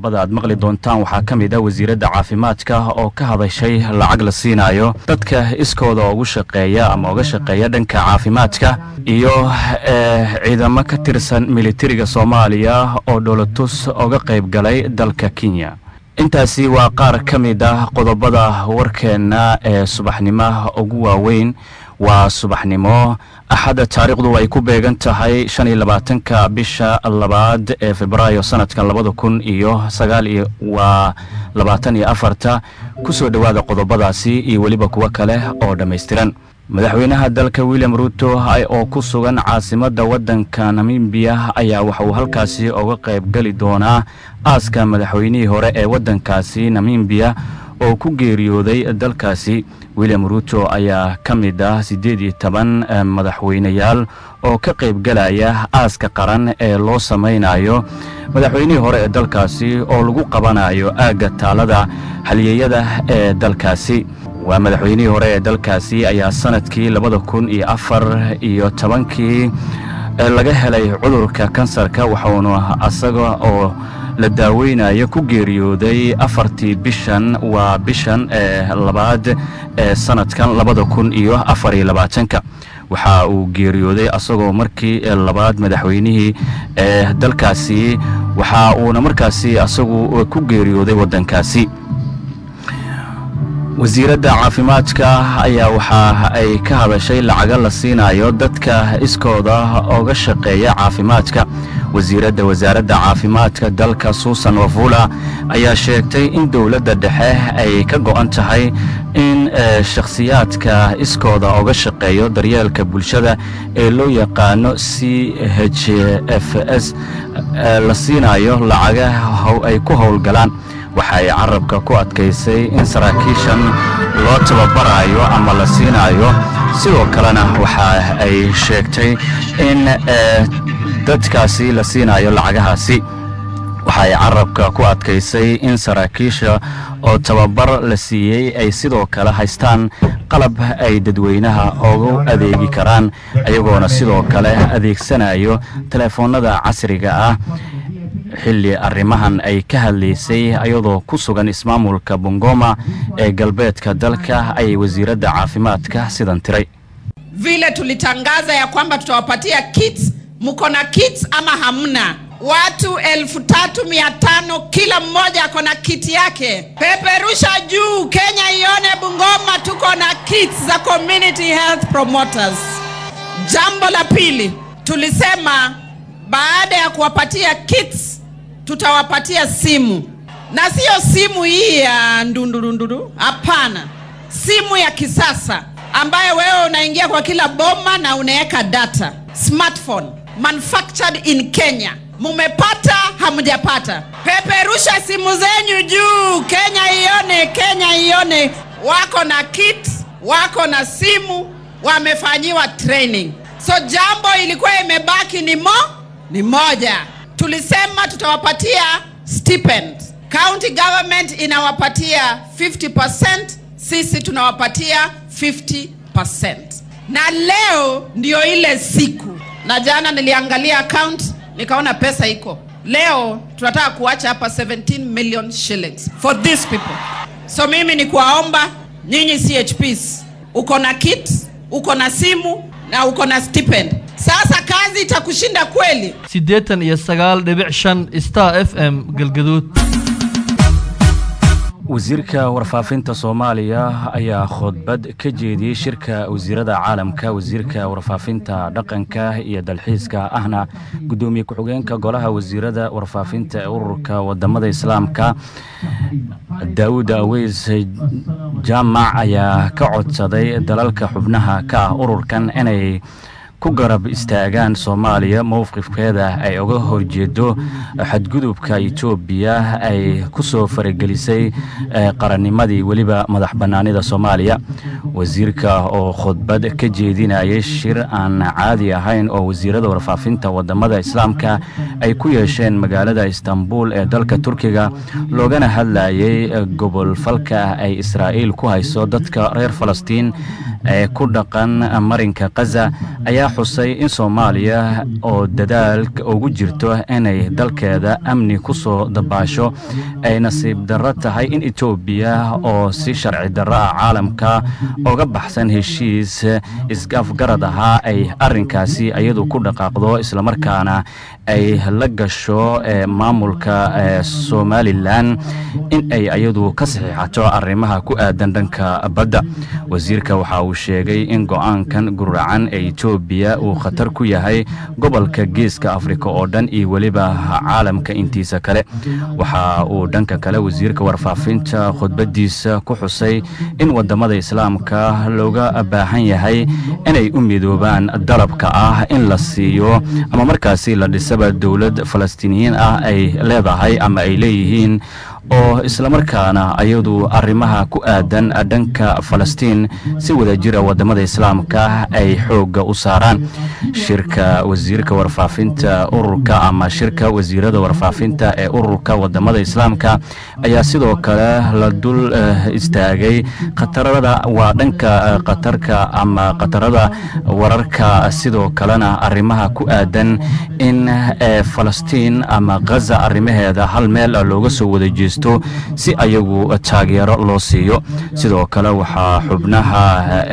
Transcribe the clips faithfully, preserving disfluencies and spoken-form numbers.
qodobada aad maqli doontaan waxaa kamid ah wasiirada caafimaadka oo ka hadashay lacag la siinayo dadka iskooda ugu shaqeeya ama uga shaqeeya dhanka caafimaadka iyo ciidamo ka tirsan militariga Soomaaliya oo dowlatus uga qayb galay dalka Kenya. intaasi waa qaar kamid ah qodobada warkeena ee subaxnimo ugu waaweyn. waa subaxnimo axada taariikhdu ay ku beegan tahay shan iyo labaatanka bisha labaad ee Febraayo sanadka laba kun iyo sagaal iyo labaatan iyo afar ku soo dhawaada qodobadaasi iyo waliba kuwa kale oo dhameystiran. madaxweynaha dalka William Ruto oo ku sugan caasimadda wadanka Namibia ayaa waxa uu halkaasi uga qayb gali doonaa aaska madaxweynihii hore ee wadankaasi Namibia oo ku geeriyooday dalkaasi. William Ruto ayaa kamid ah siddeed iyo toban madaxweynayaal oo ka qayb galaya aaska qaran ee loo sameynayo madaxweynihii hore ee dalkaasi oo lagu qabanayo aaga taalada halyeeyada ee dalkaasi. waa madaxweynihii hore ee dalkaasi ayaa sanadkii laba kun iyo afar iyo toban laga helay cudurka kansarka waxaana asaga oo la daaweynayo ku geeriyooday afartii bishan waa bishan ee labaad ee sanadkan laba kun iyo afar iyo labaatan waxa uu geeriyooday asagoo markii labaad madaxweynihii ee dalkaasi waxa uu markaasi asagu ku geeriyooday wadankaasi. wasiirada caafimaadka ayaa waxa ay ka hadashay lacag la siinayo dadka iskooda uga shaqeeya caafimaadka. wasiirada wasaaradda caafimaadka dalka Susan Wafula ayaa sheegtay in dawladda dhexe ay ka go'an tahay in shakhsiyaadka iskooda uga shaqeeyo daryeelka bulshada ee loo yaqaano C H F S la siinayo lacagaha ay ku howlgalaan. waxay carabka ku adkaysay in saraakiishan loo tababarayo ama la siinayo sidoo kalena waxa ay sheegtay in dadkaasi la siinayo lacagahaasi. waxay carabka ku adkaysay in saraakiisha oo tababar la siiyay ay sidoo kale haystaan qalab ay dadweynaha ugu adeegi karaan ayagoona sidoo kale adeegsanayo telefoonada casriga ah. xilli arrimahan ay ka hadlaysay ayadoo ku sugan ismaamulka Bungoma ee galbeedka dalka ay wasiirada caafimaadka sidan tiray. vile tulitangaza ya kwamba tutawapatia kits, mko na kits ama hamna? watu elfu tatu mia tano kila mmoja akona kit yake. Peperusha juu, Kenya ione Bungoma tuko na kits za community health promoters. Jambo la pili, tulisema baada ya kuwapatia kits tutawapatia simu, na sio simu hii ya ndundurunduru, hapana, simu ya kisasa ambayo wewe unaingia kwa kila boma na unaweka data. Smartphone manufactured in Kenya. Mumepata hamjapata? Peperusha simu zenyu juu, Kenya ione, Kenya ione wako na kit, wako na simu, wamefanyiwa training. So jambo ilikuwa imebaki ni mo ni moja. Tulisema tutawapatia stipend. County government inawapatia fifty percent, sisi tunawapatia fifty percent. Na leo ndio ile siku. Na jana niliangalia account nikaona pesa iko. Leo tunataka kuacha hapa seventeen million shillings for these people. So mimi ni kuwaomba nyinyi C H Ps, uko na kit, uko na simu na uko na stipend. Sasa kazi itakushinda kweli. siddeetan iyo sagaal dhibic shan Star F M Galgaduud. wasiirka warfaafinta Soomaaliya ayaa khudbad ka jeediyay shirka wasiirada caalamka. wasiirka warfaafinta dhaqanka iyo dalxiiska ahna gudoomiye ku-xigeenka golaha wasiirada warfaafinta ee ururka wadamada islaamka Daawud Aweys Jaamac ayaa ka codsaday dalalka xubnaha ka ah ururkan inay ku garab istaagaan Soomaaliya mowqifkeeda ay uga horjeedo xadgudubka Itoobiya ay ku soo faragelisay qarannimadii waliba madax banaanida Soomaaliya. wasiirka oo khudbad ka jeedinayay shir aan caadi ahayn oo wasiirada warfaafinta wadamada islaamka ay ku yeesheen magaalada Istanbul ee dalka Turkiga loogana hadlayay gobol falka ay Israa'iil ku hayso dadka reer Falastiin ee ku dhaqan marinka Gaza ayaa xusay in Soomaaliya oo dadaalka ugu jirto inay dalkeeda amni ku soo dabaasho ay nasiib darro tahay in Itoobiya oo si sharci darro ah caalamka uga baxsan heshiis isgaafgarad ahaa ay arrinkaasi iyadu ku dhaqaaqdo isla markaana ay la gasho maamulka Somaliland in ay iyadu ka saxiixato arrimaha ku aadan dhanka badda. wasiirka waxa uu sheegay in go'aankan guracan ee Itoobiya uu khatar ku yahay gobolka Geeska Afrika oo dhan iyo waliba caalamka intiisa kale. waxa uu dhanka kale wasiirka warfaafinta khudbadiisa ku xusay in wadamada islaamka looga baahan yahay inay u midoobaan dalabka ah in la siiyo ama markaasi la dhisaba dawlad Falastiiniyiin ah ay leedahay ama ay leeyihiin oo isla markaana ayadu arrimaha ku aadan dhanka Falastiin si wada jira wadamada islaamka ay xoog u saaraan. shirka wasiirka warfaafinta ururka ama shirka wasiirada warfaafinta ee ururka wadamada islaamka ayaa sidoo kale la dul istaagay qatarada waa dhanka qatarka ama qatarada wararka sidoo kalena arrimaha ku aadan in Falastiin ama Gaza arrimaheeda hal meel looga soo wada jeesto si ayagu taageero loo siiyo. sidoo kale waxa xubnaha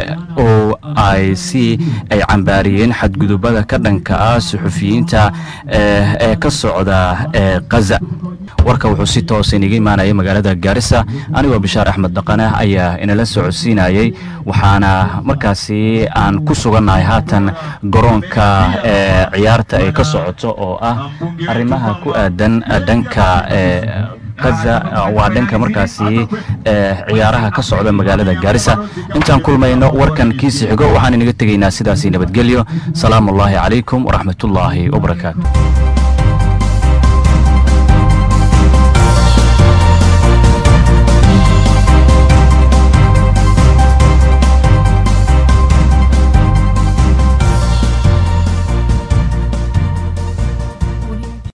O I C ay cambaariyeen xadgudubada ka dhanka ah suxufiyiinta ee ka socda Gaza. warka wuxuu si toos ah inaga imaanaya magaalada Gaarisa. anigoo Bishaar Axmed Dhaqane ayaa inala socodsiinayay waxaana markaasi aan ku suganahay haatan garoonka ciyaarta ay ka socoto oo ah arrimaha ku aadan dhanka Gaza waa dhanka markaasi ciyaaraha ka socda magaalada Gaarisa. intaan kulmayno warkan kiisi xigo waxaan inaga tegaynaa sidaas nabadgelyo. salaamu alaykum wa rahmatullahi wa barakaatuh.